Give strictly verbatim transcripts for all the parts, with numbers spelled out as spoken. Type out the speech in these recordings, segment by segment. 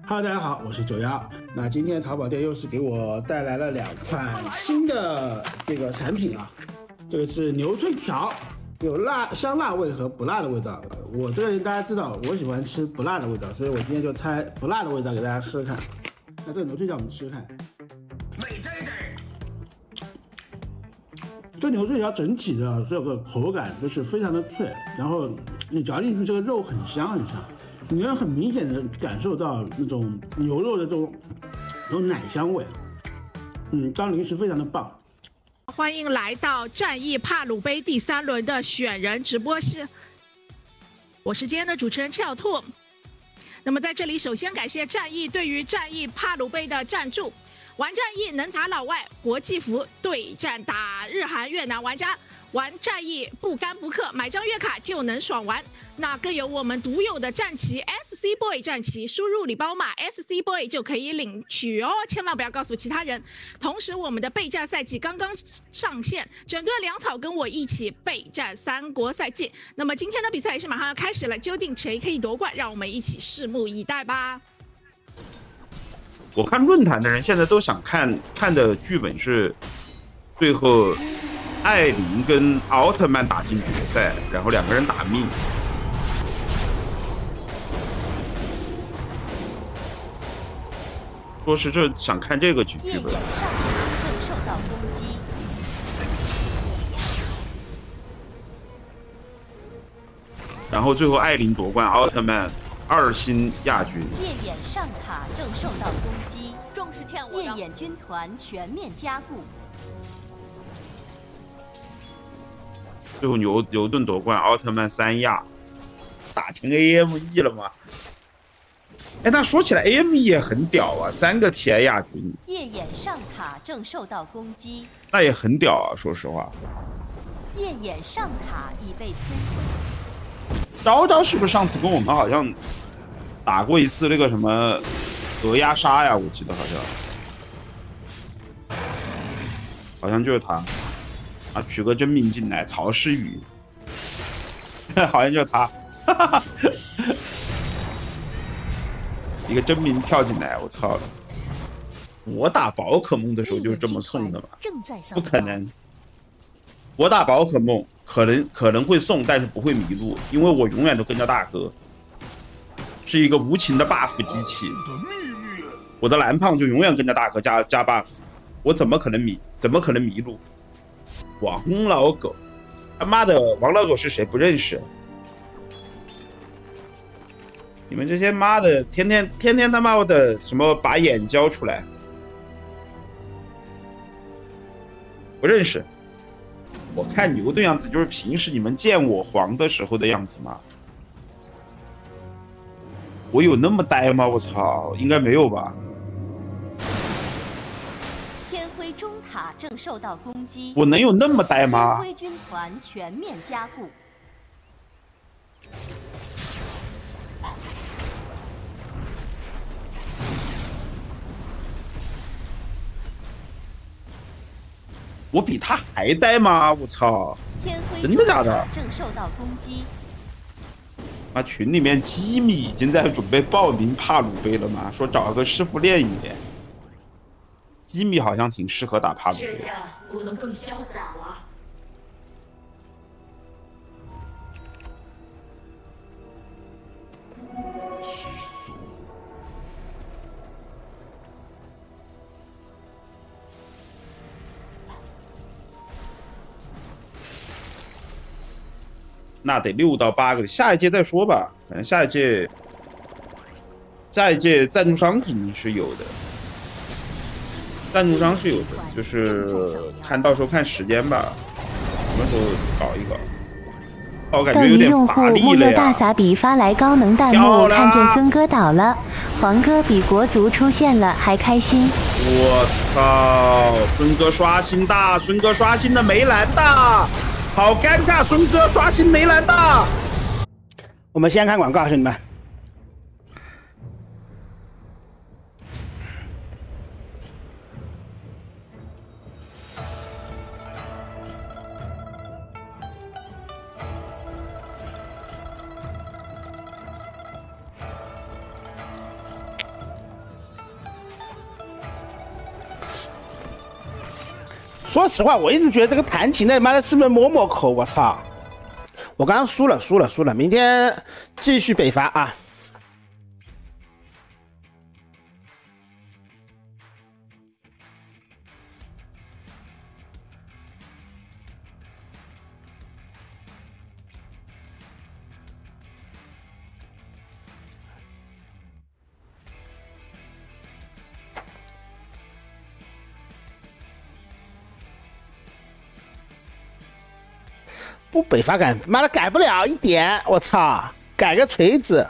Hello， 大家好，我是九幺。那今天淘宝店又是给我带来了两款新的这个产品啊，这个是牛脆条，有辣香辣味和不辣的味道。我这个人大家知道，我喜欢吃不辣的味道，所以我今天就拆不辣的味道给大家试试看。那这个牛脆条我们试试看。这牛脆条整体的这个口感就是非常的脆，然后你嚼进去这个肉很香很香。你能很明显的感受到那种牛肉的这种这种奶香味，嗯，当零食非常的棒。 欢迎来到战役帕鲁杯第三轮的选人直播室，我是今天的主持人赤小兔。那么在这里，首先感谢战役对于战役帕鲁杯的赞助。玩战役能打老外，国际服对战打日韩越南玩家。玩战役不干不氪，买张月卡就能爽玩。那更有我们独有的战旗 S C Boy 战旗，输入礼包码 S C Boy 就可以领取哦，千万不要告诉其他人。同时，我们的备战赛季刚刚上线，整顿粮草跟我一起备战三国赛季。那么今天的比赛也是马上要开始了，究竟谁可以夺冠？让我们一起拭目以待吧。 我看论坛的人现在都想看看的剧本是最后艾琳跟奥特曼打进决赛，然后两个人打命。说是这想看这个剧剧本。然后最后艾琳夺冠，奥特曼二星亚军。 夜眼上卡正受到攻击，重视欠我的。夜眼军团全面加固。 最后牛牛顿夺冠，奥特曼三亚，打成 A M E 了吗？哎，那说起来 A M E 也很屌啊，三个 T I 亚军。 夜眼上卡正受到攻击， 那也很屌啊，说实话。 夜眼上卡已被摧毁。 昭昭是不是上次跟我们好像打过一次那个什么鹅鸭杀呀？我记得好像，好像就是他。啊，取个真名进来，曹诗雨，好像就是他，一个真名跳进来，我操了！我打宝可梦的时候就是这么送的嘛？不可能，我打宝可梦可能可能会送，但是不会迷路，因为我永远都跟着大哥，是一个无情的 buff 机器。我的蓝胖就永远跟着大哥加加 buff， 我怎么可能迷？怎么可能迷路？王老狗，他妈的，王老狗是谁？不认识。你们这些妈的，天天天天他妈的什么把眼交出来，不认识。我看牛的样子就是平时你们见我黄的时候的样子吗？我有那么呆吗？我操，应该没有吧。 中塔正受到攻击， 我能有那么呆吗？ 天辉军团全面加固。 我比他还呆吗？我操！真的假的？ 正受到攻击。 啊，群里面基米已经在准备报名帕鲁杯了吗？说找个师傅练一练。基米好像挺适合打帕鲁杯。 这下我能更潇洒了。 那得六到八个，下一届再说吧。反正下一届，下一届赞助商肯定是有的。赞助商是有的，就是看到时候看时间吧，什么时候搞一搞。我感觉有点乏力了呀。 木月大傻比发来高能弹幕，看见孙哥倒了，黄哥比国足出现了还开心。 我操！孙哥刷新大，孙哥刷新的梅兰大，好尴尬！孙哥刷新梅兰大。 我们先看广告，兄弟们。 说实话，我一直觉得这个弹琴的妈的是不是摸摸口？我操！我刚刚输了，输了，输了，明天继续北伐啊！不北伐改，妈的改不了一点，我操，改个锤子！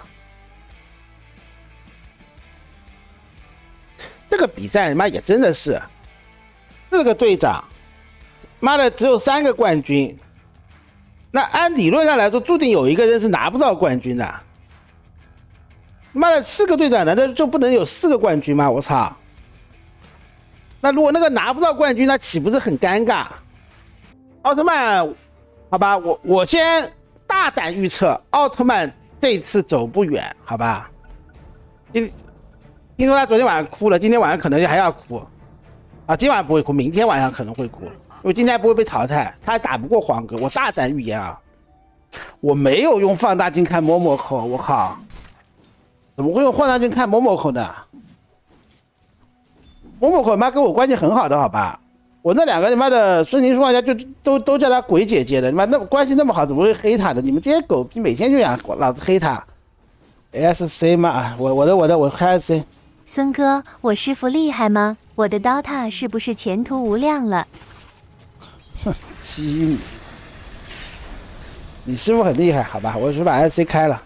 这个比赛妈也真的是，四个队长，妈的只有三个冠军，那按理论上来说，注定有一个人是拿不到冠军的。妈的，四个队长难道就不能有四个冠军吗？我操！那如果那个拿不到冠军，那岂不是很尴尬？奥特曼。好吧，我我先大胆预测，奥特曼这次走不远，好吧？听听说他昨天晚上哭了，今天晚上可能还要哭啊！今晚不会哭，明天晚上可能会哭，因为今天不会被淘汰，他还打不过黄哥。我大胆预言啊，我没有用放大镜看某某口，我靠，怎么会用放大镜看某某口呢？某某口妈跟我关系很好的，好吧？我那两个他妈的孙宁书画家就都都叫他鬼姐姐的，他妈那关系那么好，怎么会黑他的？你们这些狗逼每天就想老子黑他。S C 嘛，我我的我的我开 S C。 孙哥，我师傅厉害吗？我的 D O T A 是不是前途无量了？ 哼，鸡你！你师傅很厉害，好吧？我是把 S C 开了。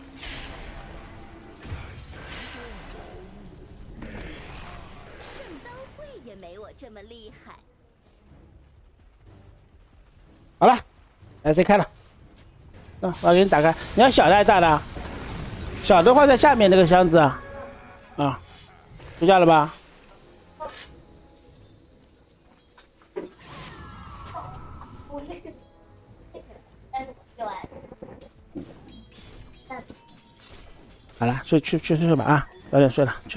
圣刀会也没我这么厉害。 好了 ，S C 开了。啊，我给你打开。你要小的还是大的？小的话在下面那个箱子啊。啊，出价了吧？好了，睡去去睡睡吧啊，早点睡了，去。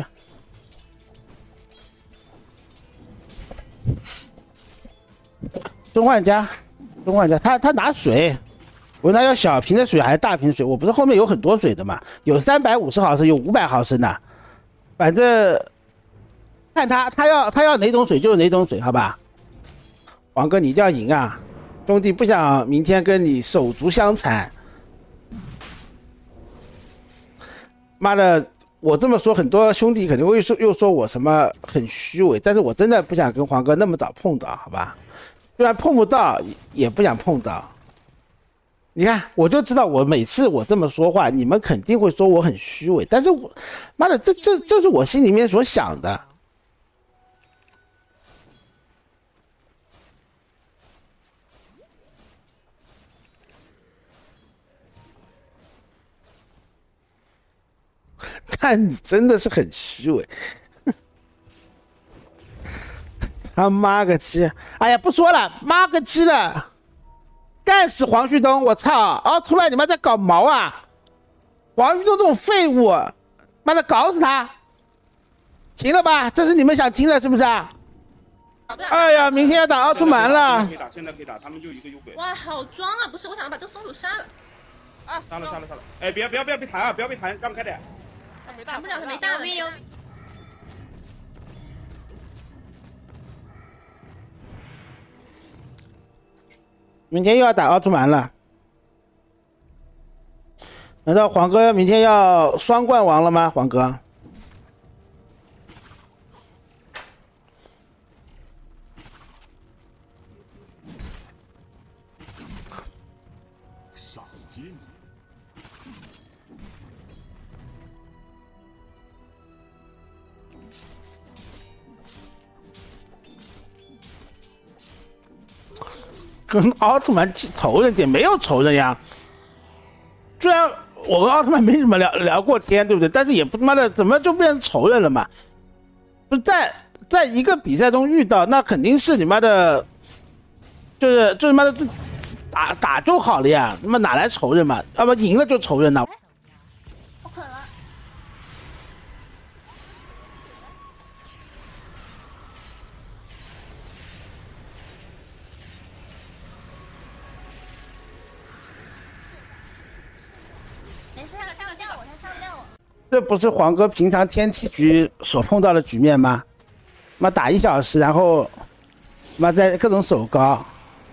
中换家。中换家，他他拿水，我问他要小瓶的水还是大瓶水？我不是后面有很多水的嘛，有三百五十毫升，有五百毫升的，反正看他他要他要哪种水就是哪种水，好吧？王哥你一定要赢啊，兄弟不想明天跟你手足相残。妈的，我这么说，很多兄弟肯定会说又说我什么很虚伪，但是我真的不想跟黄哥那么早碰到，好吧？虽然碰不到，也不想碰到。你看，我就知道，我每次我这么说话，你们肯定会说我很虚伪，但是我，妈的，这这这是我心里面所想的。看你真的是很虚伪。他妈个鸡！哎呀，不说了，妈个鸡的，干死黄旭东！我操！奥特曼你妈在搞毛啊！黄旭东这种废物，妈的搞死他！行了吧？这是你们想听的，是不是啊？哎呀，明天要打奥特曼了！ 可以打，现在可以打，他们就一个优鬼。 哇，好装啊！不是，我想要把这个松鼠杀了。啊， 杀了杀了杀了！哎，别不要不要被弹啊！不要被弹，干不开的。 他没大，不了，他没大的。 明天又要打奥特曼了，难道黄哥明天要双冠王了吗？黄哥， 上街。 跟奥特曼仇人也没有仇人呀。虽然我跟奥特曼没什么聊聊过天，对不对？但是也不他妈的怎么就变成仇人了嘛？不是在在一个比赛中遇到，那肯定是你妈的，就是就他妈的这打打就好了呀，他妈哪来仇人嘛？要不赢了就仇人了。 不可能。 这不是黄哥平常天气局所碰到的局面吗？妈打一小时，然后妈在各种手高，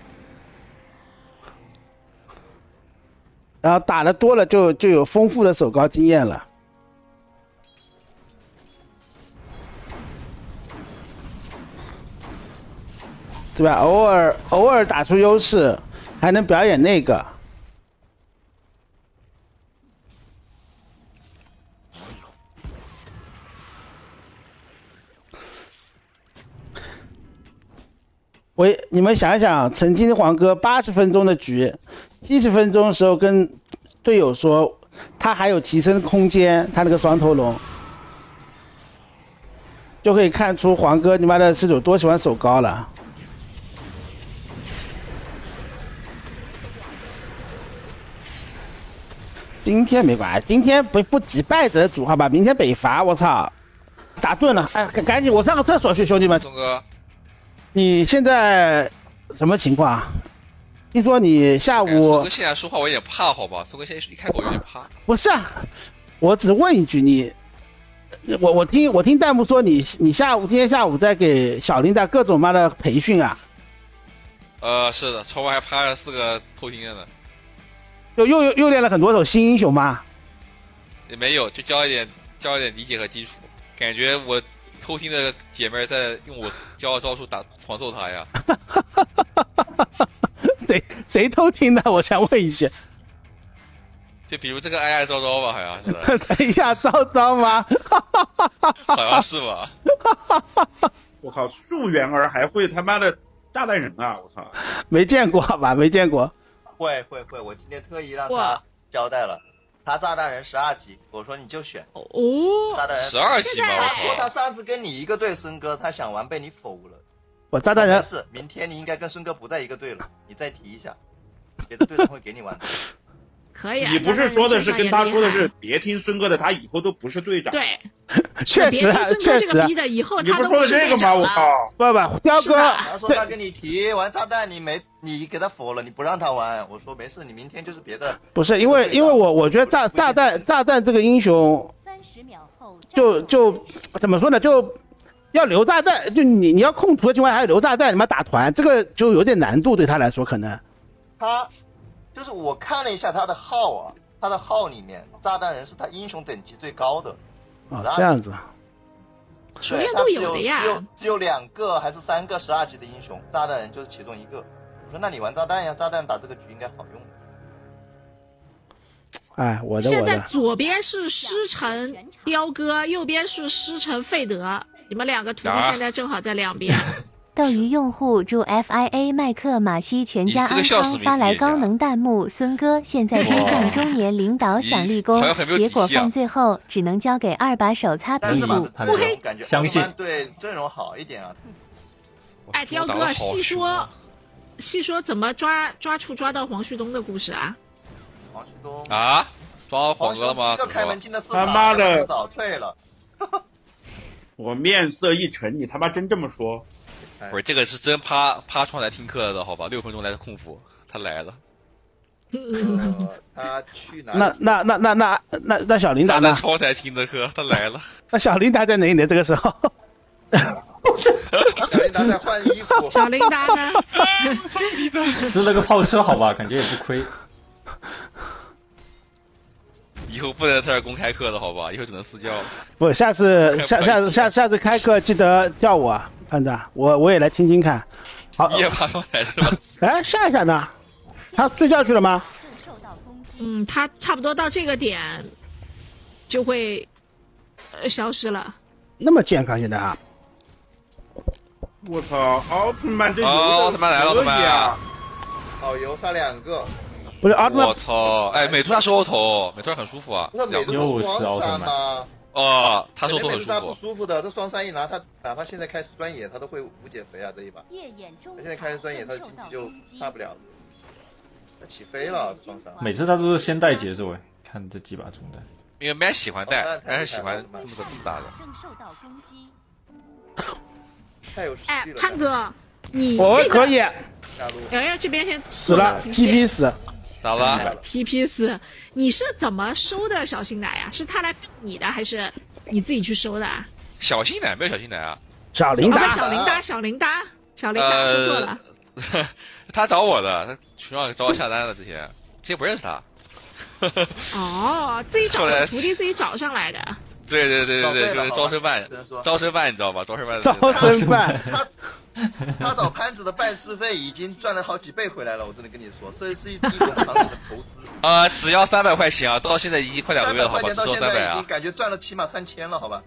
然后打的多了就就有丰富的手高经验了。对吧？偶尔偶尔打出优势，还能表演那个。我你们想想，曾经黄哥八十分钟的局，七十分钟的时候跟队友说他还有提升空间，他那个双头龙，就可以看出黄哥你妈的是有多喜欢手高了。今天没关系，今天不不击败这组好吧？明天北伐，我操，打盾了！哎，赶紧我上个厕所去，兄弟们。 钟哥， 你现在什么情况？听说你下午？ 松哥现在说话我有点怕，好吧？松哥现在一开口有点怕。 不是啊，我只问一句，你，我我听我听弹幕说你你下午今天下午在给小琳达各种妈的培训啊？ 呃，是的，窗外还趴着四个偷听的呢。 又又又练了很多手新英雄吗？ 也没有，就教一点教一点理解和基础。感觉我偷听的姐妹在用我教的招数打狂揍他呀。 谁谁偷听的？我想问一句。 就比如这个爱爱招招吧，好像是。 等一下，招招吗？ 好像是吧。 我靠，素媛儿还会他妈的炸弹人啊！我操， 没见过吧？没见过。 会会会，我今天特意让他交代了，他炸弹人十二级，我说你就选哦， 炸弹人十二级吗？ 他说他上次跟你一个队，孙哥他想玩被你否了。 我炸弹人是明天你应该跟孙哥不在一个队了，你再提一下，别的队长会给你玩。 可以啊。 你不是说的是跟他说的是别听孙哥的，他以后都不是队长。 对， 确实啊，确实啊。 以后你不是说的这个吗？我靠！ 不不，雕哥， 他说他跟你提玩炸弹，你没你给他否了，你不让他玩。我说没事，你明天就是别的。 不是因为因为我我觉得炸炸弹炸弹这个英雄，就就怎么说呢？就要留炸弹，就你你要控图的情况下还要留炸弹，你妈打团，这个就有点难度对他来说可能。 他就是我看了一下他的号啊，他的号里面炸弹人是他英雄等级最高的。 啊，这样子。 熟练度有的呀。 只有只有两个还是三个十二级的英雄，炸弹人就是其中一个。我说那你玩炸弹呀，炸弹打这个局应该好用。 哎，我的我的。 现在左边是师承雕哥，右边是师承费德，你们两个徒弟现在正好在两边。 斗鱼用户祝 F I A 麦克马西全家安康发来高能弹幕，孙哥现在真像中年领导想立功，结果犯最后只能交给二把手擦屁股。 不黑， 相信对阵容好一点啊。 哎，雕哥，细说细说怎么抓抓处抓到黄旭东的故事啊？ 黄旭东啊，抓到黄哥了吗？ 这开门进的四他妈的早退了。 我面色一沉，你他妈真这么说？ 不是，这个是真趴趴窗台听课的，好吧？六分钟来的控服，他来了。 呃、他去哪？ 那那那那那那那小琳达呢？ 他在窗台听的课，他来了。 那小琳达在哪里呢？这个时候， 小琳达在换衣服。 小琳达呢？ 吃了个炮车，好吧，感觉也不亏。 以后不能在这儿公开课了，好吧？以后只能私教了。 不，下次下下次下下次开课记得叫我。班长，我我也来听听看。好， 你也爬窗台是吧？ 哎，夏夏呢？他睡觉去了吗？ 嗯，他差不多到这个点就会呃消失了。 那么健康现在啊！ 我操，奥特曼这奥特曼来了，奥特曼！ 好油杀两个。 不是奥特曼！ 我操！哎，美图他收头，美图很舒服啊。 那美图是双杀吗？ 哦，他说都很舒服。 他不舒服的，这双杀一拿，他哪怕现在开始专野，他都会无解肥啊这一把。他现在开始专野，他的经济就差不了了。他起飞了，双杀。 每次他都是先带节奏哎，看这几把中的。 因为 man 喜欢带，但是喜欢这么的这么大的。 太有实力了。 哎，潘哥，你我可以。 瑶瑶这边先死了 ，T P 死。 咋了 ？T P 四，你是怎么收的小新奶呀？是他来帮你的，还是你自己去收的？ 小新奶没有小新奶啊， 小铃铛， 小铃铛，小铃铛，小铃铛说错了。 呃、他找我的，他群上找我下单的，之前之前不认识他。 哦，自己找是徒弟自己找上来的。 对对对对对，就是招生办，招生办你知道吧？招生办。 招生办。 他他找潘子的办事费已经赚了好几倍回来了，我真的跟你说，这是一种长远的投资。 啊、呃，只要三百块钱啊，到现在已经快两个月了，好吧？ 到现在已经感觉赚了起码三千了，好吧？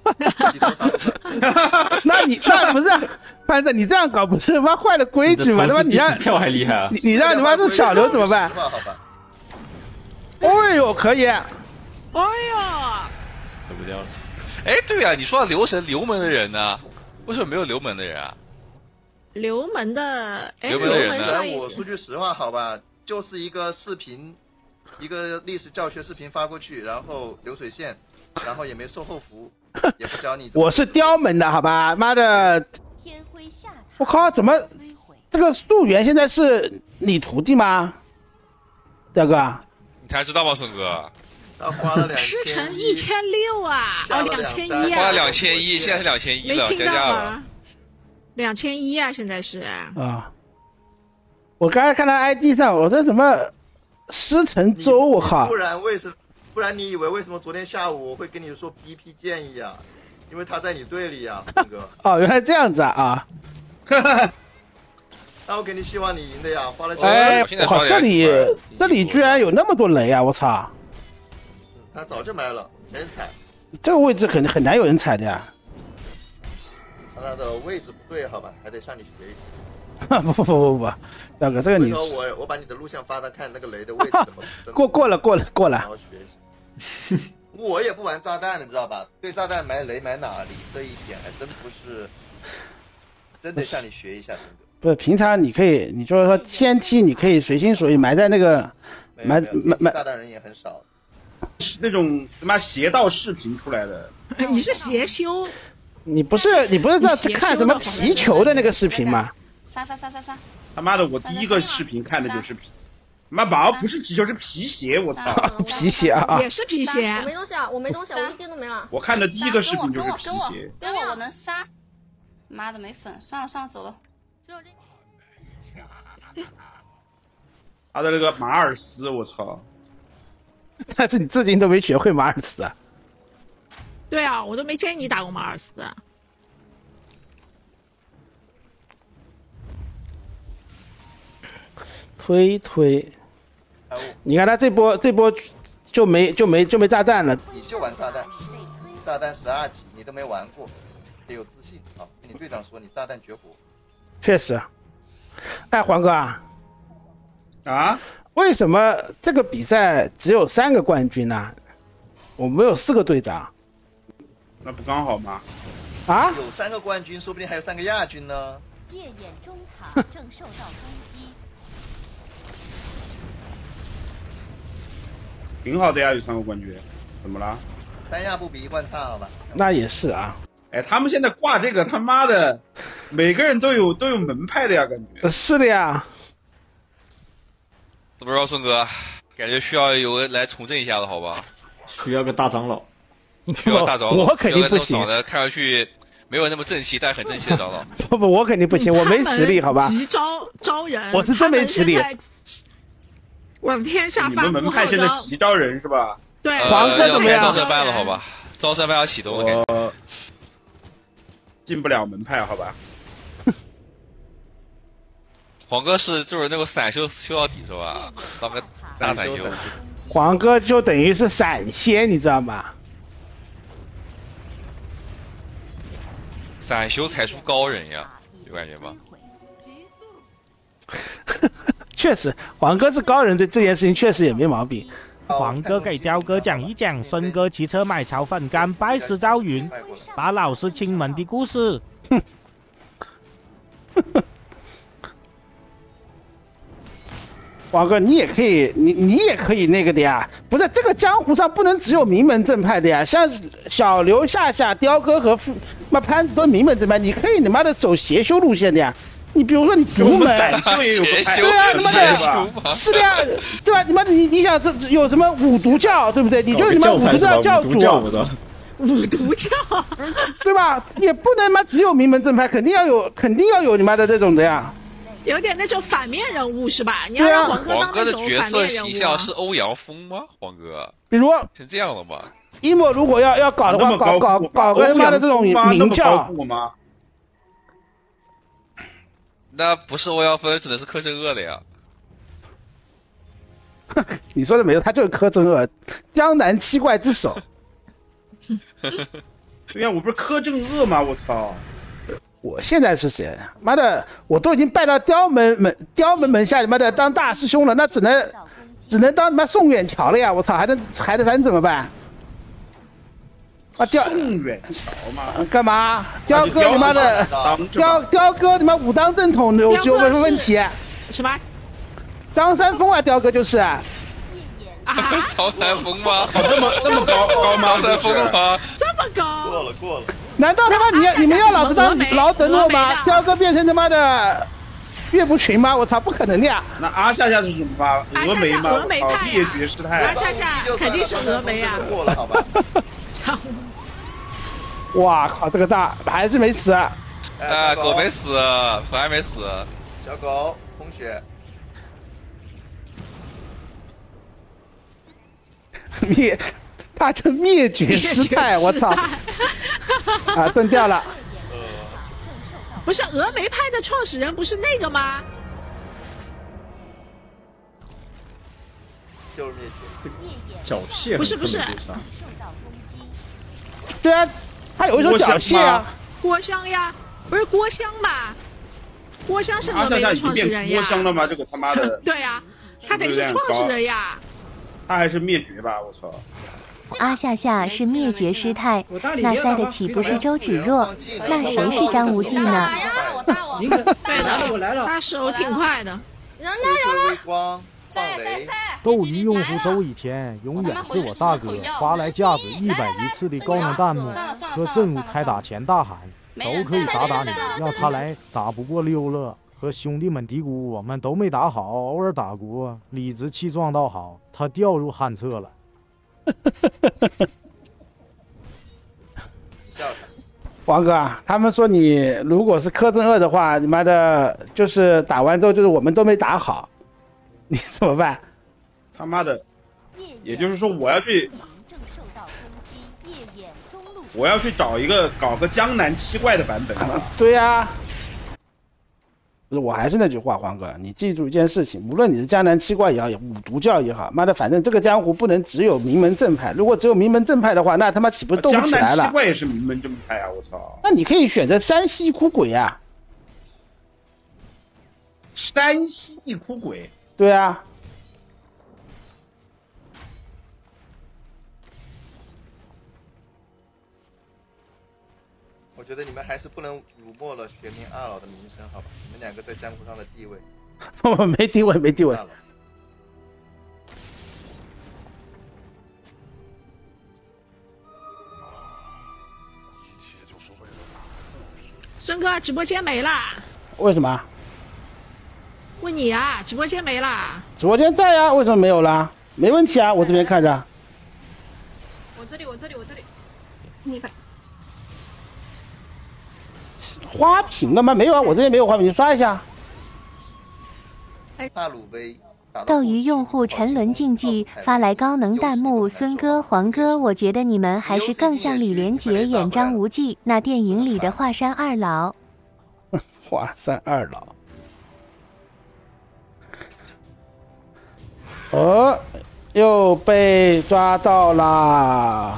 那你那不是潘子，你这样搞不是他妈坏了规矩吗？他妈你让票还厉害啊！ 你你让你妈这小刘怎么办？ 好吧？ 哦呦，可以！ 哎呦， 走不掉了。 哎，对啊，你说到留神留门的人呢？为什么没有留门的人啊？ 留门的，哎， 留门的人呢？我说句实话，好吧，就是一个视频，一个历史教学视频发过去，然后流水线，然后也没售后服，也不教你。 我是刁门的，好吧？妈的！我靠，怎么这个溯源现在是你徒弟吗？大哥， 你才知道吗，孙哥？ 他花了两千， 师承一千六啊，哦，两千一啊， 花了两千一，现在是两千一了，加价了。 两千一啊，现在是啊。我刚才看到 I D 上，我这怎么师承周？我靠！ 不然为什么？不然你以为为什么昨天下午我会跟你说 B P 建议啊？因为他在你队里啊，峰哥。 哦，原来这样子啊！ 那我给你希望你赢的呀，花了钱。 哎，我靠，这里这里居然有那么多雷啊！我操！ 他早就埋了，没人踩。 这个位置肯定很难有人踩的呀。 他的位置不对，好吧，还得向你学一学。 不不不不不，大哥，这个你我我把你的录像发他看，那个雷的位置怎么过过了过了过了。 好好学一下。我也不玩炸弹，你知道吧？对炸弹埋雷埋哪里，这一点还真不是，真得向你学一下，真的。 不是平常你可以，你就是说天梯你可以随心所欲埋在那个埋埋埋炸弹人也很少。 是那种他妈邪道视频出来的。 你是邪修？ 你不是你不是在看什么皮球的那个视频吗？ 杀杀杀杀杀！ 他妈的，我第一个视频看的就是皮，妈宝不是皮球是皮鞋，我操！ 皮鞋啊！ 也是皮鞋。 我没东西啊，我没东西，我一点都没了。 我看的第一个视频就是皮鞋。 给我，我能杀。妈的，没粉，算了算了，走了。只有这。 他的那个马尔斯，我操！ 但是你至今都没学会马尔斯啊？ 对啊，我都没见你打过马尔斯。 推推，你看他这波这波就没就没就没炸弹了。 你就玩炸弹，炸弹十二级你都没玩过，得有自信啊！跟你队长说，你炸弹绝活。 确实。哎，黄哥啊， 啊， 为什么这个比赛只有三个冠军呢？我们有四个队长。 那不刚好吗？ 啊？ 有三个冠军，说不定还有三个亚军呢。 夜眼中塔正受到攻击。 挺好的呀，有三个冠军，怎么了？ 三亚不比一冠差，好吧？ 那也是啊。 哎，他们现在挂这个他妈的，每个人都有都有门派的呀，感觉。 是的呀。 怎么着，孙哥？感觉需要有人来重振一下子，好吧？ 需要个大长老。 需要大长老。 我肯定不行。 长得看上去没有那么正气，但很正气的长老。 不不，我肯定不行，我没实力，好吧？ 急招招人， 我是真没实力。 往天下发。 你们门派现在急招人是吧？ 对， 黄哥怎么样？ 招生班了，好吧？招生班要启动，我感觉进不了门派，好吧？ 黄哥是就是那个散修修到底是吧？当个大散修。 黄哥就等于是散仙，你知道吗？ 散修才出高人呀，有感觉吗？ 确实，黄哥是高人，这这件事情确实也没毛病。 黄哥给雕哥讲一讲孙哥骑车买炒粉干拜师招云，把老师亲门的故事。 黄哥，你也可以，你你也可以那个的呀，不是这个江湖上不能只有名门正派的呀，像小刘、夏夏、雕哥和傅妈潘子都是名门正派，你可以他妈的走邪修路线的呀， 你比如说你独门， 对啊，他妈的，是的呀，对吧？你妈的，你你想这有什么五毒教，对不对？你就是你妈五毒教教主， 五毒教， 对吧？也不能妈只有名门正派，肯定要有，肯定要有你妈的这种的呀。 有点那种反面人物是吧？你要让黄哥黄哥的角色形象是欧阳锋吗？黄哥， 比如是这样的吗？ 一莫如果要要搞的话，搞搞搞个他妈的这种名教。 那不是欧阳锋，只能是柯镇恶了呀。 你说的没有，他就是柯镇恶，江南七怪之首。 对呀，我不是柯镇恶吗？我操！ 我现在是谁？妈的，我都已经拜到刁门门刁门门下，妈的当大师兄了，那只能只能当他妈宋远桥了呀！我操，还能还能还能怎么办？啊，刁宋远桥嘛？ 干嘛？刁哥你妈的，刁刁哥你妈武当正统有有什么问题？ 什么？ 张三丰啊，刁哥就是。 啊？ 张三丰吗？ 那么那么高高吗？ 张三丰吗？ 这么高？ 过了过了。 难道他妈你你们要老子当老等我吗？刁哥变成他妈的岳不群吗？我操，不可能的呀！ 那阿夏夏是什么吗？峨眉吗？ 峨眉派灭绝师太。 阿夏夏肯定是峨眉啊！ 过了好吧？ 哇靠，这个大还是没死。 哎，狗没死，狗还没死。 小狗，空血。 灭，他叫灭绝师太，我操！啊，断掉了。 不是峨眉派的创始人不是那个吗？ 就是灭绝， 缴械不是不是。 对啊，他有一手缴械啊。 郭襄呀，不是郭襄吧？郭襄是峨眉的创始人呀。 郭襄了吗？这个他妈的。 对呀，他得是创始人呀。 他还是灭绝吧，我操！ 阿夏夏是灭绝师太，那塞的岂不是周芷若？那谁是张无忌呢？ 对的，他手挺快的。 人来微光， 在在在。 斗鱼用户周以天永远是我大哥，发来价值一百一次的高能弹幕，和阵务开打前大喊，都可以打打你，让他来打不过溜了。和兄弟们嘀咕，我们都没打好，偶尔打过，理直气壮倒好，他掉入旱厕了。 王哥，他们说你如果是柯镇恶的话，你妈的，就是打完之后就是我们都没打好，你怎么办？ 他妈的，也就是说我要去，我要去找一个搞个江南七怪的版本。 对呀、啊。我还是那句话，黄哥，你记住一件事情，无论你是江南七怪也好，五毒教也好，妈的，反正这个江湖不能只有名门正派。如果只有名门正派的话，那他妈岂不是斗不起来了？ 江南七怪也是名门正派啊！我操！ 那你可以选择山西哭鬼啊。 山西哭鬼？ 对啊。 我觉得你们还是不能辱没了玄冥二老的名声，好吧？你们两个在江湖上的地位， 我没地位，没地位。 孙哥，直播间没啦？ 为什么？ 问你啊，直播间没啦？ 直播间在啊，为什么没有啦？没问题啊，我这边看着。 我这里，我这里，我这里。 你看。 花瓶了吗？没有啊，我这边没有花瓶，你刷一下。 大鲁杯。 斗鱼用户沉沦竞技发来高能弹幕，孙哥、黄哥，我觉得你们还是更像李连杰演张无忌那电影里的华山二老。 华山二老。哦，又被抓到啦！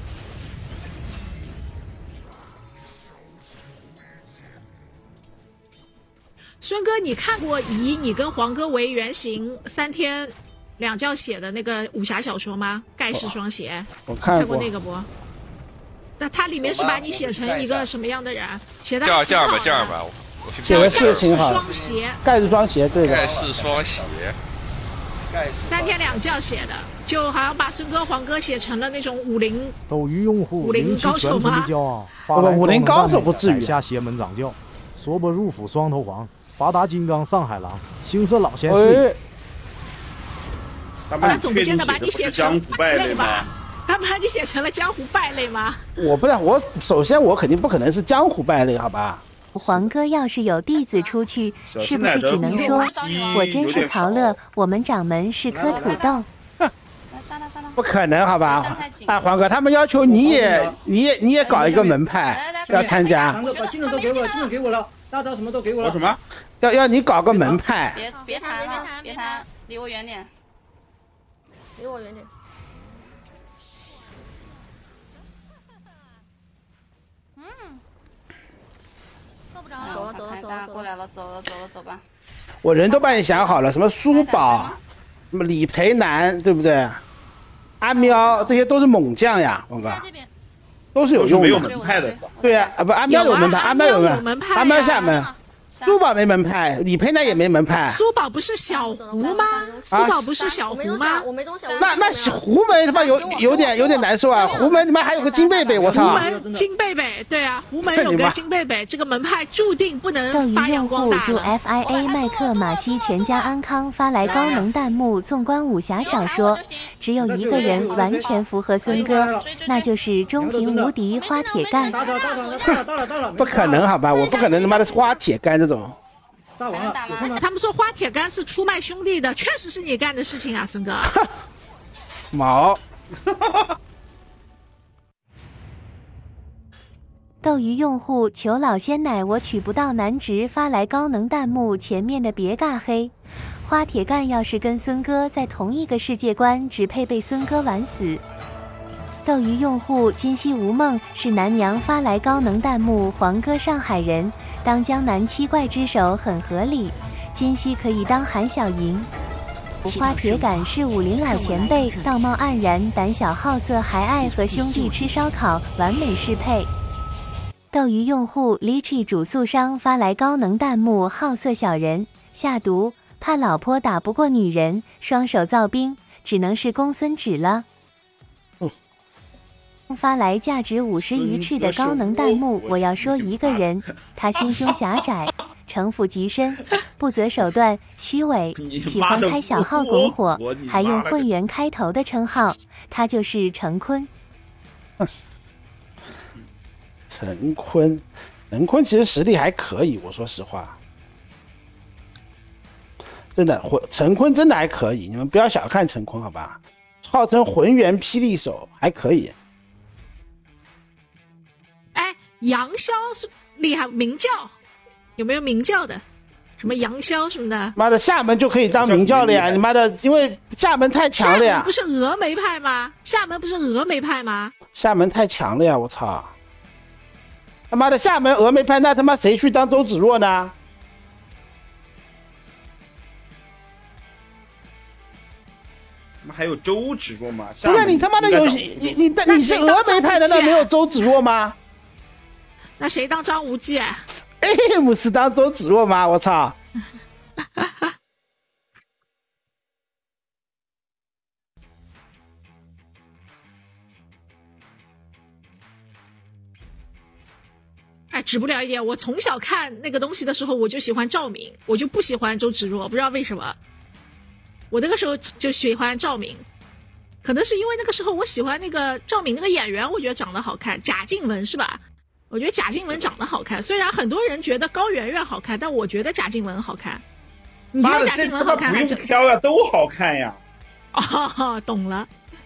孙哥，你看过以你跟黄哥为原型三天两觉写的那个武侠小说吗？盖世双邪， 我看过， 看过那个不？那它里面是把你写成一个什么样的人？写的这样这样吧，这样吧，我写的是挺好。 双邪， 盖世双邪，对的。 盖世双邪， 三天两觉写的，就好像把孙哥、黄哥写成了那种武林斗鱼用户武林高手吗？ 发来武林高手不至于下邪门掌教，说不入府双头黄， 八大金刚上海狼，星色老仙是。 他们总不见得把你写成败类吧？他把你写成了江湖败类吗？ 我不是我，首先我肯定不可能是江湖败类，好吧？ 黄哥要是有弟子出去，是不是只能说我真是曹乐，我们掌门是颗土豆？ 不可能，好吧？哎，黄哥，他们要求你也，你也，你也搞一个门派要参加。 黄哥把技能都给我了，技能给我了，大招什么都给我了。 什么？ 要要你搞个门派？ 别别谈了，别谈，离我远点，离我远点。嗯，够不着了，走了走了走了，过来了，走了走了走吧。 我人都帮你想好了，什么苏宝，什么李培南，对不对？阿喵，这些都是猛将呀，王哥，都是有用的。 没有门派的。 对呀，啊不，阿喵有门派，阿喵有门派，阿喵下门。苏宝没门派，李培南也没门派。 苏宝不是小胡吗？苏宝不是小胡吗？ 我没东西。 那那胡门他妈有有点有点难受啊！胡门他妈还有个金贝贝，我操！ 胡门金贝贝，对啊，胡门有个金贝贝，这个门派注定不能发扬光大了。 祝 F I A 麦克马西全家安康发来高能弹幕。纵观武侠小说，只有一个人完全符合孙哥，那就是中平无敌花铁干。 不可能好吧？我不可能他妈的花铁干这种。 大王了， 他们说花铁干是出卖兄弟的，确实是你干的事情啊，孙哥。 毛。 斗鱼用户求老仙奶我取不到男值发来高能弹幕，前面的别尬黑。花铁干要是跟孙哥在同一个世界观，只配被孙哥玩死。斗鱼用户今夕无梦是男娘发来高能弹幕，黄哥上海人，当江南七怪之首很合理，今夕可以当韩小莹。花铁杆是武林老前辈，道貌岸然，胆小好色，还爱和兄弟吃烧烤，完美适配。斗鱼用户 Lychee 主诉商发来高能弹幕，好色小人下毒，怕老婆打不过女人，双手造兵，只能是公孙止了。发来价值五十鱼翅的高能弹幕，我要说一个人，他心胸狭窄，城府极深，不择手段，虚伪，喜欢开小号拱火，还用混元开头的称号，他就是陈坤。 陈坤，陈坤其实实力还可以，我说实话，真的，陈坤真的还可以，你们不要小看陈坤，好吧？号称浑元霹雳手，还可以。 杨逍是厉害，明教有没有明教的？什么杨逍什么的？ 妈的，厦门就可以当明教了呀！你妈的，因为厦门太强了呀！ 厦门不是峨眉派吗？厦门不是峨眉派吗？ 厦门太强了呀！我操！他妈的，厦门峨眉派，那他妈谁去当周芷若呢？ 还有周芷若吗？ 不是你他妈的有你你你你是峨眉派的，那没有周芷若吗？ 那谁当张无忌啊？ 哎，姆斯当周芷若吗？我操！ 哎，止不了一点。我从小看那个东西的时候，我就喜欢赵敏，我就不喜欢周芷若，不知道为什么。我那个时候就喜欢赵敏，可能是因为那个时候我喜欢那个赵敏那个演员，我觉得长得好看，贾静雯是吧？我觉得贾静雯长得好看，虽然很多人觉得高圆圆好看，但我觉得贾静雯好看。你觉得贾静雯好看还是？ 不用挑呀，都好看呀。 哦，懂了。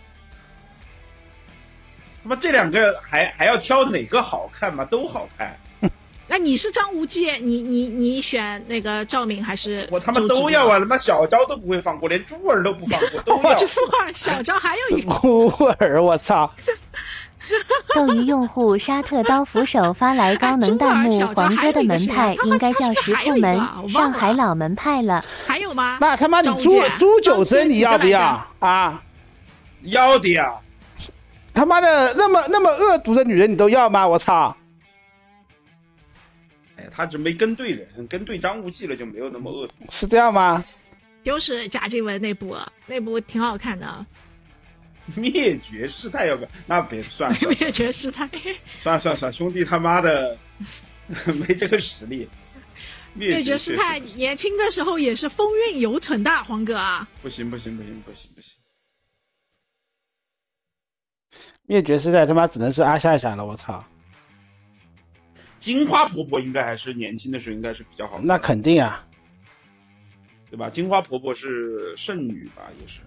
他妈这两个还还要挑哪个好看吗？都好看。 那你是张无忌，你你你选那个赵敏还是？ 我他妈都要啊！他妈小昭都不会放过，连珠儿都不放过，都要。 珠儿、小昭还有一个珠儿，我操！ 斗鱼用户沙特刀斧手发来高能弹幕，黄哥的门派应该叫石库门，上海老门派了。 还有吗？ 那他妈你朱朱九真你要不要啊？ 要的呀！ 他妈的那么那么恶毒的女人你都要吗？我操！ 哎，他只没跟对人，跟对张无忌了就没有那么恶毒。 是这样吗？ 就是贾静雯那部，那部挺好看的。 灭绝师太要不要？那别算了。 灭绝师太。 算了算了算了，兄弟他妈的没这个实力。 灭绝师太年轻的时候也是风韵犹存的，黄哥啊！ 不行不行不行不行不行！ 灭绝师太他妈只能是阿夏夏了，我操！ 金花婆婆应该还是年轻的时候应该是比较好看， 那肯定啊， 对吧？金花婆婆是圣女吧，也是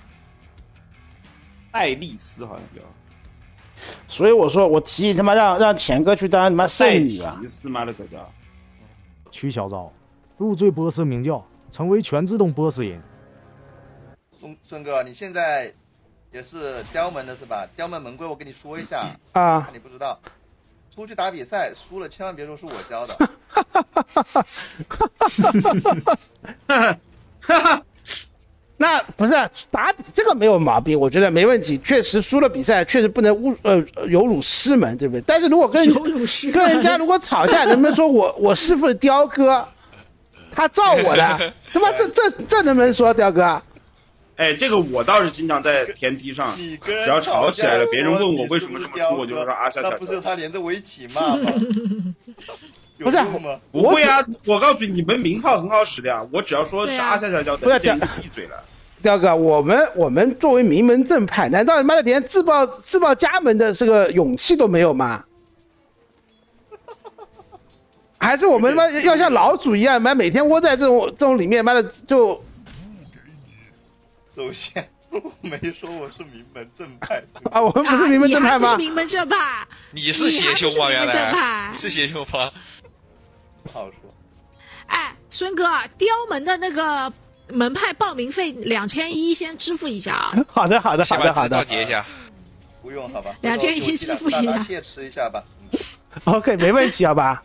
爱丽丝好像叫。 所以我说，我提议他妈让让钱哥去当他妈圣女啊！ 斯妈的可叫曲小昭入赘波斯明教，成为全自动波斯人。 孙孙哥，你现在也是雕门的是吧？雕门门规我跟你说一下啊， 你不知道，出去打比赛输了千万别说是我教的。 那不是打这个没有毛病，我觉得没问题。确实输了比赛，确实不能侮呃有辱师门，对不对？但是如果跟跟人家如果吵架，能不能说我我师傅是雕哥，他照我的，他妈这这这能不能说雕哥？ 哎，这个我倒是经常在天梯上，只要吵起来了，别人问我为什么这么说，我就说阿夏夏。 那不是他连着我一起骂吗？ 不是不会啊！我告诉你，你们名号很好使的呀。我只要说是阿夏夏教的， 不要闭嘴了。 雕哥，我们我们作为名门正派，难道他妈的连自报自报家门的这个勇气都没有吗？还是我们妈要像老祖一样，妈每天窝在这种这种里面，妈的就。 首先，我没说我是名门正派啊，我们不是名门正派吗？ 啊、你名门正派， 你是邪修吗？原来你是邪修吗？ 不好说。 哎，孙哥，雕门的那个门派报名费两千一，先支付一下啊。 好的，好的，好的，好的。 结一下。 不用，好吧。 两千一支付一下。 蟹吃一下吧。 OK， 没问题，好吧。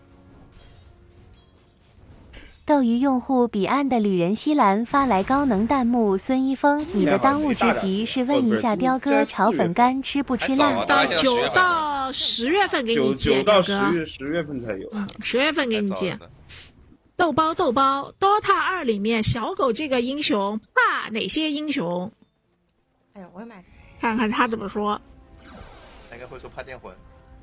斗鱼用户彼岸的旅人西兰发来高能弹幕：孙一峰，你的当务之急是问一下雕哥炒粉干吃不吃辣？ 到九到十月份给你寄， 九到十月十月份才有， 嗯，十月份给你寄。豆包豆包 ，Dota 二里面小狗这个英雄怕哪些英雄？ 哎呦，我也买。 看看他怎么说。 应该会说怕电魂。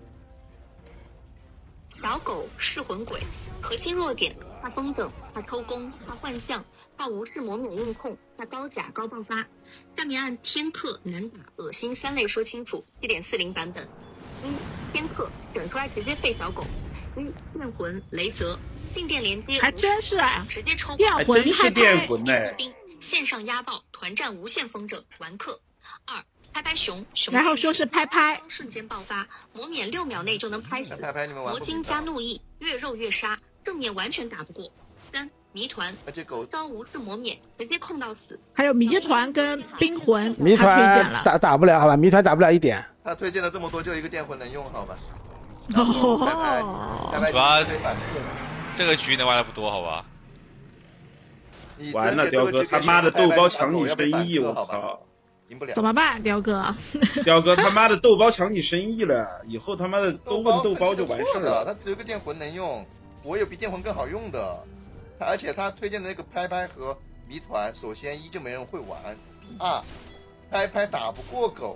小狗是魂鬼，核心弱点怕风筝，怕抽弓，怕幻象，怕无视魔免硬控，怕高甲高爆发。下面按天克难打恶心三类说清楚。七点四零版本：一天克选出来直接废小狗；一电魂雷泽静电连接， 还真是啊， 直接抽电魂还真是电魂哎！ 线上压爆团战无限风筝完克。二拍拍熊，熊然后说是拍拍， 瞬间爆发，魔免六秒内就能拍死。 拍拍你们玩魔晶加怒意，越肉越杀，正面完全打不过。三谜团，招无视魔免，直接控到死。 还有谜团跟冰魂， 谜团打打不了，好吧？谜团打不了一点。 他推荐了这么多，就一个电魂能用，好吧？ 哦， 主要这个局能玩的不多，好吧？ 完了，雕哥他妈的豆包抢你生意，我操！ 怎么办，雕哥？ 雕哥他妈的豆包抢你生意了，以后他妈的都问豆包就完事了。 他只有个电魂能用，我有比电魂更好用的。他而且他推荐的那个拍拍和谜团，首先一就没人会玩，二拍拍打不过狗，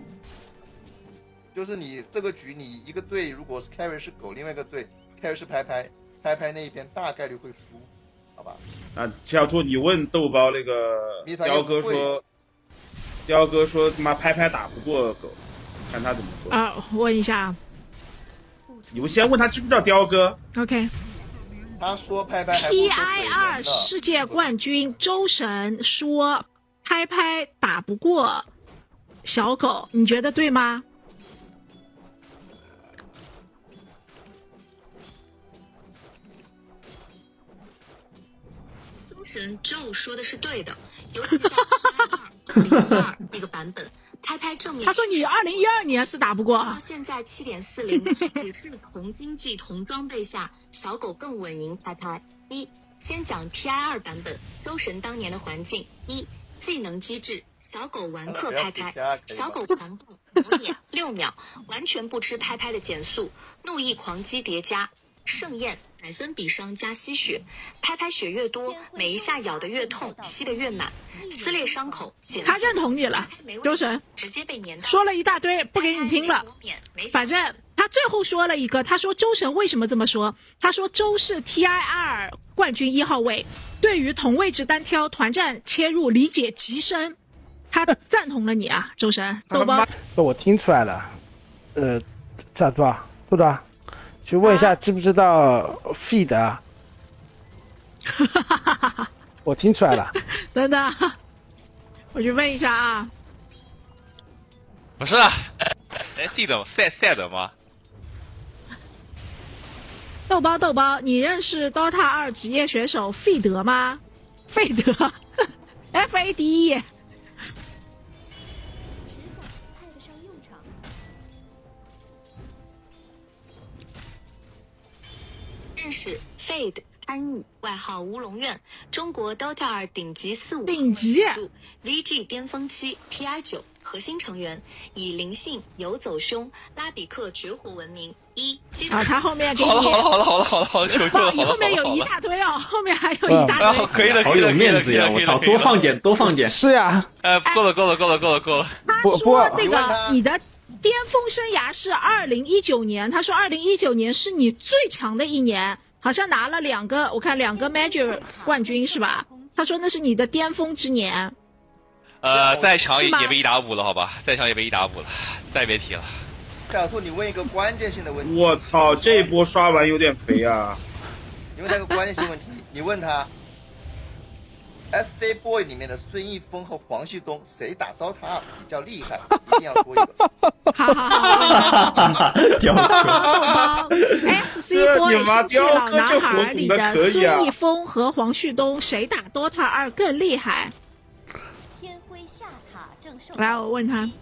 就是你这个局你一个队如果是 carry 是狗，另外一个队 carry 是拍拍，拍拍那一边大概率会输，好吧？ 啊，小兔，你问豆包那个雕哥说。雕哥说他妈拍拍打不过狗，看他怎么说啊？问一下， 你们先问他知不知道雕哥 ？OK。 他说拍拍还 P I 二世界冠军周神说拍拍打不过小狗，你觉得对吗？ 周神周说的是对的，尤其在 P I 二。零一二那个版本，拍拍正面。 他说你二零一二年是打不过。 到现在七点四零，只是同经济同装备下，小狗更稳赢拍拍。一，先讲 T I 二版本，周神当年的环境。一，技能机制，小狗完克拍拍，小狗狂暴，魔免六秒，完全不吃拍拍的减速，怒意狂击叠加。盛宴百分比伤加吸血，拍拍血越多，每一下咬得越痛，吸得越满，撕裂伤口。 他认同你了，周神直接被粘到， 说了一大堆，不给你听了。反正他最后说了一个，他说周神为什么这么说？他说周是 T I R 冠军一号位，对于同位置单挑团战切入理解极深，他赞同了你啊，周神。豆包， 我听出来了，呃，这多少多少？去问一下，知不知道 feed 啊？我听出来了。 等等，我去问一下啊。 不是啊，哎 ，feed 赛赛德吗？ 豆包豆包，你认识 Dota 二职业选手费德吗？费德 ，F A D E。 认识 Fade 安逸，外号乌龙院，中国 Dota 二顶级四五顶级 V G 巅峰期 T I 九核心成员，以灵性、游走凶、拉比克绝活闻名。一啊，他后面给你好了好了好了好了好了好了，求求了， 你后面有一大堆哦，后面还有一大堆。 可以了， 好有面子呀！我操，多放点，多放点。 是呀， 呃，够了够了够了够了够了。 他说那个你的巅峰生涯是二零一九年，他说二零一九年是你最强的一年，好像拿了两个，我看两个 Major 冠军是吧？他说那是你的巅峰之年。 呃，再强也也被一打五了，好吧？再强也被一打五了，再别提了。 小兔，你问一个关键性的问题。 我操，这一波刷完有点肥啊！ 你问他个关键性问题，你问他 ，F J Boy 里面的孙艺峰和黄旭东谁打 Dota 二比较厉害？一定要说一个。 好好好， 雕哥 ，S C Boy 生气老男孩里的孙艺峰和黄旭东谁打 Dota 二更厉害？ 天辉下塔正受。 来，我问他。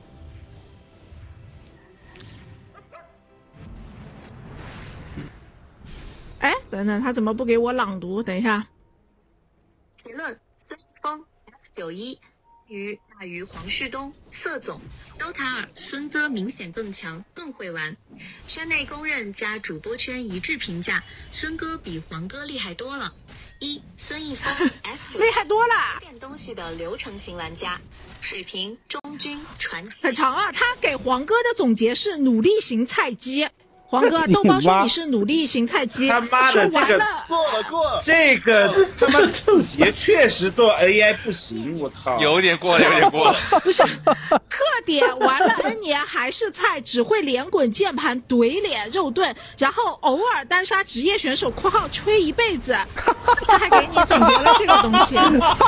哎，等等，他怎么不给我朗读？等一下。 结论：孙艺峰 F 九一于大于黄旭东、色总 Dota 二孙哥明显更强，更会玩。圈内公认加主播圈一致评价，孙哥比黄哥厉害多了。一孙艺峰 F 九厉害多了， 练东西的流程型玩家，水平中军传奇。 很长啊，他给黄哥的总结是努力型菜鸡。黄哥，豆包说你是努力型菜鸡， 他妈的这个过了过了， 这个他妈总结确实做 A I 不行，我操， 有点过了，有点过了。 不是，特点玩了 N 年还是菜，只会连滚键盘怼脸肉盾，然后偶尔单杀职业选手（括号吹一辈子）。他还给你总结了这个东西。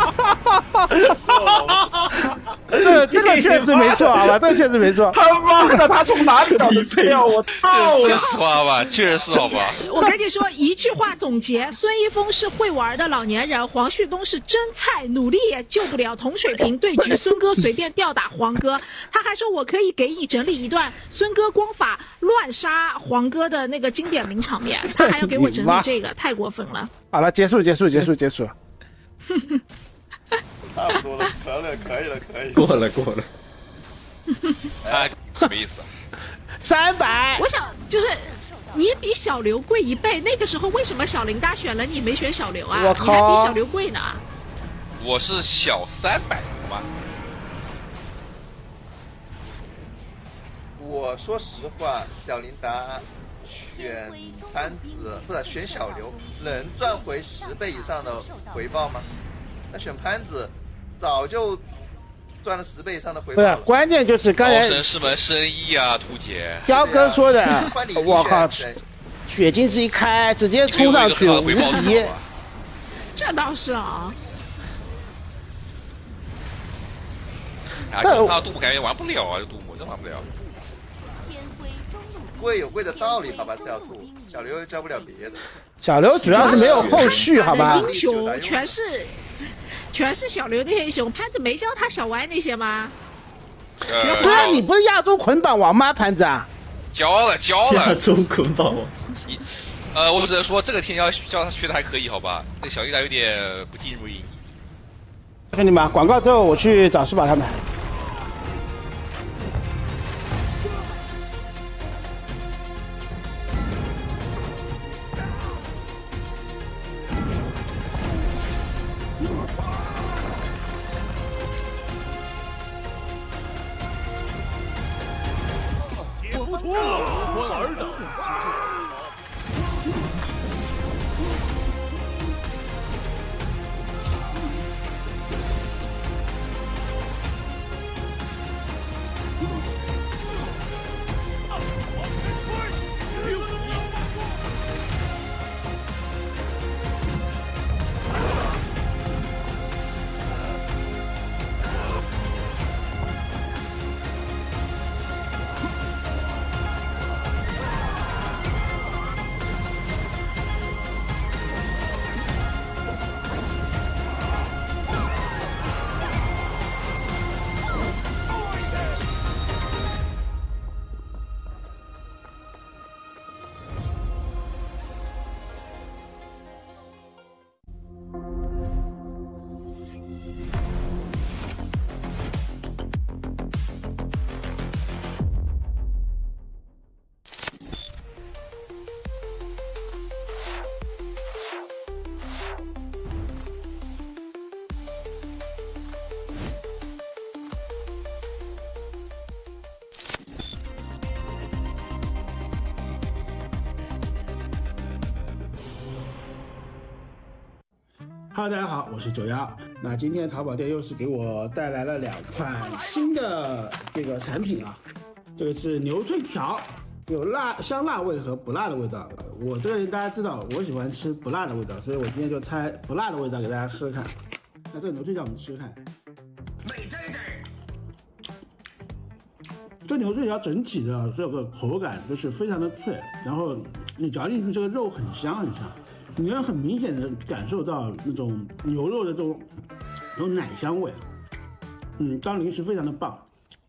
这这个确实没错，好吧，这个确实没错。 他妈的，他从哪里找的资料？我操！ 这是话吧，确实是好吧。 我跟你说一句话总结：孙一峰是会玩的老年人，黄旭东是真菜，努力也救不了同水平对局。孙哥随便吊打黄哥，他还说我可以给你整理一段孙哥光法乱杀黄哥的那个经典名场面，他还要给我整理这个，太过分了。 好了，结束，结束，结束，结束。 差不多了，可了，可以了，可以。 过了，过了。 哎，什么意思？ 三百。 我想就是你比小刘贵一倍，那个时候为什么小林大选了你没选小刘啊？ 我靠， 你还比小刘贵呢。 我是小三百，好吗？ 我说实话，小林达选潘子或者选小刘，能赚回十倍以上的回报吗？那选潘子早就赚了十倍以上的回报了。 不是，关键就是刚才招生是门生意啊，图姐。 彪哥说的，我靠，血晶是一开，直接冲上去无敌。 这倒是啊。 这他杜牧感觉玩不了啊，这杜牧真玩不了。 贵有贵的道理，好吧，小兔，小刘教不了别的。 小刘主要是没有后续，好吧？ 英雄全是全是小刘的英雄，潘子没教他小歪那些吗？ 呃、 对啊，你不是亚洲捆绑王吗？潘子啊？ 教了，教了。 亚洲捆绑王。 你呃，我只能说这个天骄教他学的还可以，好吧？那小玉达有点不尽如人意。 兄弟们，广告之后我去找书宝他们。 Hello， 大家好，我是九幺。那今天淘宝店又是给我带来了两款新的这个产品啊，这个是牛脆条，有辣香辣味和不辣的味道。我这个人大家知道，我喜欢吃不辣的味道，所以我今天就猜不辣的味道给大家试试看。那这个牛脆条我们试试看。这牛脆条整体的这个口感就是非常的脆，然后你嚼进去这个肉很香很香。你能很明显的感受到那种牛肉的这种有奶香味，嗯，当零食非常的棒。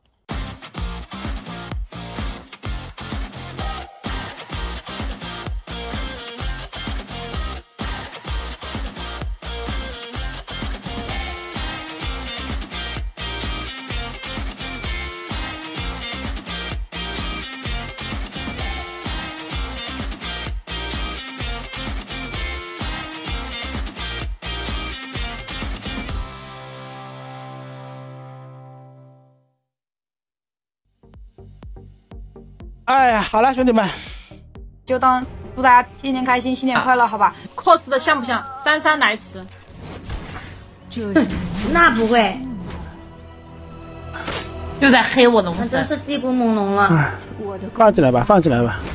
哎呀，好了，兄弟们， 就当祝大家天天开心，新年快乐，好吧 ？cos 的像不像？姗姗来迟。 那不会， 又在黑我龙神， 那真是地不朦胧了。 放起来吧，放起来吧。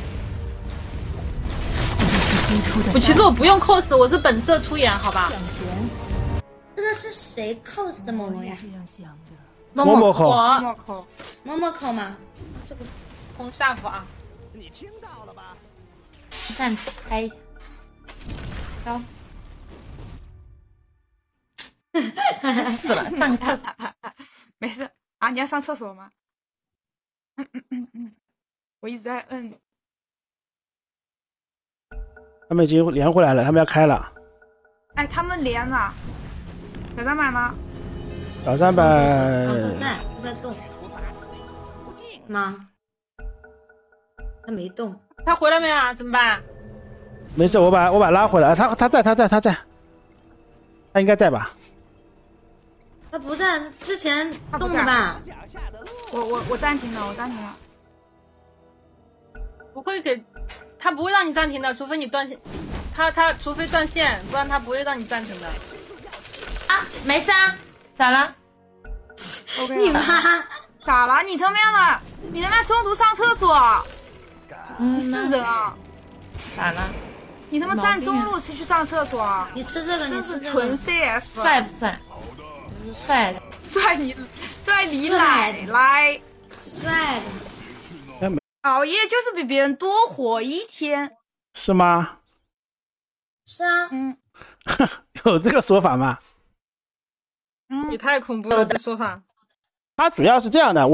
我其实我不用 cos， 我是本色出演，好吧？ 这个是谁 cos 的朦胧呀？ 摸摸口， 摸摸口， 摸摸口吗？这个。 空下服啊！ 你听到了吧？暂停，开一下。走。 死了，上厕所。没事啊，你要上厕所吗？嗯嗯嗯嗯，我一直在摁。 他们已经连回来了，他们要开了。 哎，他们连了。小三百吗？ 小三百。 不在，不在动。吗？他没动， 他回来没啊？怎么办？ 没事，我把我把拉回来。他他在，他在，他在，他应该在吧？ 他不在，之前动的吧？ 我我我暂停了，我暂停了。 不会给，他不会让你暂停的，除非你断线。他他除非断线，不然他不会让你暂停的。 啊，没事啊， 咋了？ 你妈咋了？你他妈的，你他妈中途上厕所！你是人啊？ 咋了？ 你他妈站中路去上厕所啊？ 你吃这个，你吃这个， 纯 C S， 帅不帅？帅的， 帅你帅你奶奶， 帅的。 熬夜就是比别人多活一天， 是吗？ 是啊， 嗯， 有这个说法吗？ 嗯，你太恐怖了，这说法。 他主要是这样的，我。